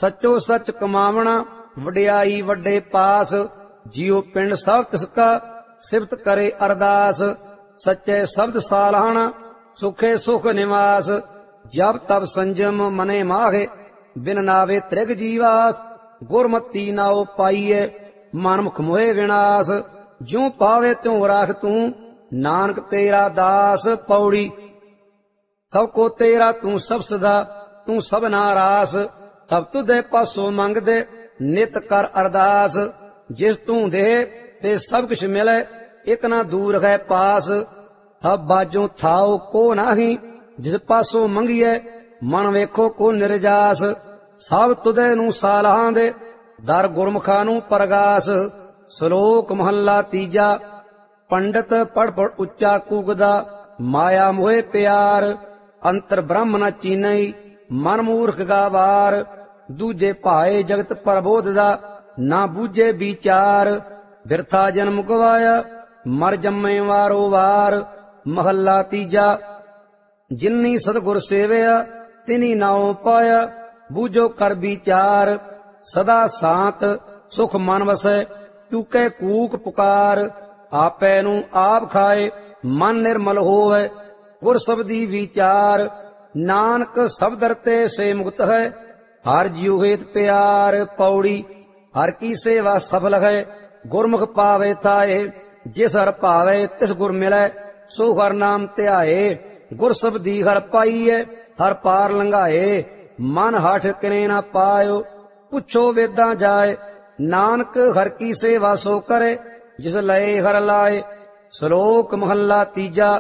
ਸੱਚੋ ਸੱਚ ਕਮਾਵਣਾ ਵਡਿਆਈ ਵੱਡੇ ਪਾਸ। ਜਿਉ ਪਿੰਡ ਸਭ ਤਿਸ ਕਾ ਸਿਫਤ ਕਰੇ ਅਰਦਾਸ। ਸੱਚੇ ਸ਼ਬਦ ਸਾਲਾਹਣਾ ਸੁਖੇ ਸੁਖ ਨਿਵਾਸ। ਜਬ ਤਬ ਸੰਜਮ ਮਨੇ ਮਾਹੇ ਬਿਨ ਨਾਵੇ ਤ੍ਰਿਗ ਜੀਵਾਸ। ਗੁਰਮਤੀ ਨਾਉ ਪਾਈਏ ਮਨ ਮੁਖ ਮੋਹਿ ਵਿਨਾਸ਼। ਜਿਉ ਪਾਵੇ ਤਿਉ ਰਾਖ ਤੂੰ ਨਾਨਕ ਤੇਰਾ ਦਾਸ। ਪੌੜੀ ਸਭ ਕੋ ਤੇਰਾ ਤੂੰ ਸਭ ਸਦਾ ਤੂੰ ਸਭਨਾ ਰਾਸ। ਤਬ ਤੁਧੇ ਪਾਸੋਂ ਮੰਗਦੇ ਨਿਤ ਕਰ ਅਰਦਾਸ। ਜਿਸ ਤੂੰ ਦੇ ਤੇ ਸਭ ਕੁਛ ਮਿਲੇ ਇਕ ਨਾ ਦੂਰ ਹੈ ਪਾਸ। ਹਬ ਬਾਜੋਂ ਥਾਉ ਕੋ ਨਾਹੀ ਜਿਸ ਪਾਸੋਂ ਮੰਗੀਏ ਮਨ ਵੇਖੋ ਕੋ ਨਿਰਜਾਸ। ਸਭ ਤੁਧੇ ਨੂੰ ਸਾਲਾਹਾਂ ਦੇ ਦਰ ਗੁਰਮੁਖਾਂ ਨੂੰ ਪਰਗਾਸ। ਸ਼ਲੋਕ ਮਹੱਲਾ ਤੀਜਾ। ਪੰਡਤ ਪੜ ਪੜ ਉੱਚਾ ਕੂਕਦਾ ਮਾਇਆ ਮੋਹਿ ਪਿਆਰ। ਅੰਤਰ ਬ੍ਰਹਮ ਨ ਚੀਨਈ ਮਨ ਮੂਰਖ ਗਾਵਾਰ। ਦੂਜੇ ਭਾਏ ਜਗਤ ਪ੍ਰਬੋਧ ਦਾ ਨਾ ਬੂਝੇ ਵਿਚਾਰ। ਬਿਰਥਾ ਜਨਮ ਗਵਾਇਆ ਮਰ ਜੰਮੇ ਵਾਰੋ ਵਾਰ। ਮਹੱਲਾ ਤੀਜਾ। ਜਿਨੀ ਸਤਿਗੁਰ ਸੇਵਿਆ ਤਿਨੀ ਨਾਉ ਪਾਇਆ। ਬੂਝੋ ਕਰ ਵਿਚਾਰ ਸਦਾ ਸਾਤ ਸੁਖ ਮਨ ਵਸੈ। ਚੂਕੇ ਕੂਕ ਪੁਕਾਰ ਆਪੈ ਨੂੰ ਆਪ ਖਾਏ ਮਨ ਨਿਰਮਲ ਹੋਵੇ। ਗੁਰ ਸਬਦੀ ਵਿਚਾਰ ਨਾਨਕ ਸਬਦਰ ਤੇ ਸੇ ਮੁਕਤ ਹੈ। ਹਰ ਜਿਉ ਹੇਤ ਪਿਆਰ। ਪੌੜੀ ਹਰ ਕੀ ਸੇਵਾ ਸਫਲ ਹੈ ਗੁਰਮੁਖ ਪਾਵੇ ਤਾਏ। ਜਿਸ ਹਰ ਭਾਵੇ ਤਿਸ ਗੁਰ ਮਿਲੈ ਸੋ ਹਰ ਨਾਮ ਧਿਆਏ। ਗੁਰ ਸਬਦੀ ਹਰ ਪਾਈਏ ਹਰ ਪਾਰ ਲੰਘਾਏ। ਮਨ ਹਠ ਕਿਨੇ ਨਾ ਪਾਇਓ ਪੁੱਛੋ ਵੇਦਾਂ ਜਾਏ। ਨਾਨਕ ਹਰ ਕੀ ਸੇਵਾ ਸੋ ਕਰੇ ਜਿਸ ਲਏ ਹਰ ਲਾਏ। ਸ਼ਲੋਕ ਮਹੱਲਾ ਤੀਜਾ।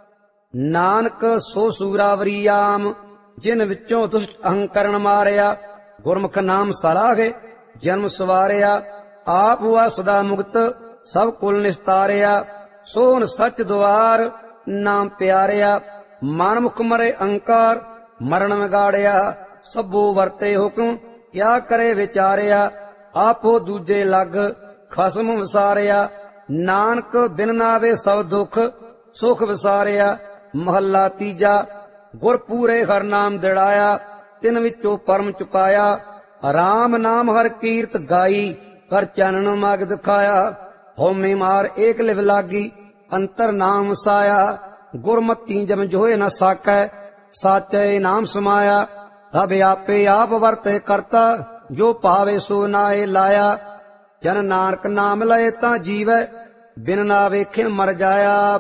ਨਾਨਕ ਸੋ ਸੂਰਾਵਰੀ ਆਮ ਜਿਨ ਵਿੱਚੋਂ ਦੁਸ਼ਟ ਅਹੰਕਰਨ ਮਾਰਿਆ। ਗੁਰਮੁਖ ਨਾਮ ਸਲਾਹੇ ਜਨਮ ਸਵਾਰਿਆ। ਆਪ ਹੁਆ ਸਦਾ ਮੁਕਤ ਸਭ ਕੁਲ ਨਿਸਤਾਰਿਆ। ਸੋਹਣ ਸੱਚ ਦੁਆਰ ਨਾਮ ਪਿਆਰਿਆ। ਮਨ ਮੁਖ ਮਰੇ ਅਹੰਕਾਰ ਮਰਨ ਵਿਗਾੜਿਆ। ਸਭੋ ਵਰਤੇ ਹੁਕਮ ਕਿਆ ਕਰੇ ਵਿਚਾਰਿਆ। ਆਪੋ ਦੂਜੇ ਲੱਗ ਖਸਮ ਵਿਸਾਰਿਆ। ਨਾਨਕ ਬਿਨ ਨਾਵੇ ਸਭ ਦੁਖ ਸੁਖ ਵਿਸਾਰਿਆ। ਮਹੱਲਾ ਤੀਜਾ। ਗੁਰ ਪੂਰੇ ਹਰ ਨਾਮ ਦਿੜਾਇਆ ਤਿਨ ਵਿੱਚੋਂ ਪਰਮ ਚੁਕਾਇਆ। ਰਾਮ ਨਾਮ ਹਰ ਕੀਰਤ ਗਾਈ ਕਰ ਚਾਨਣ ਮਗ ਦਿਖਾਇਆ। ਹਉਮੈ ਮਾਰ ਏਕ ਲਿਵ ਲਾਗੀ ਅੰਤਰ ਨਾਮ ਵਸਾਇਆ। ਗੁਰਮਤੀ ਜਮ ਜੋਏ ਨ ਸਾਕੈ ਸਾਚੈ ਨਾਮ ਸਮਾਇਆ। ਤਬ ਆਪੇ ਆਪ ਵਰਤੇ ਕਰਤਾ ਜੋ ਭਾਵੇ ਸੋ ਨਾਏ ਲਾਇਆ। ਜਨ ਨਾਨਕ ਨਾਮ ਲਏ ਤਾਂ ਜੀਵੈ ਬਿਨ ਨਾ ਵੇਖੇ ਮਰ ਜਾਇਆ।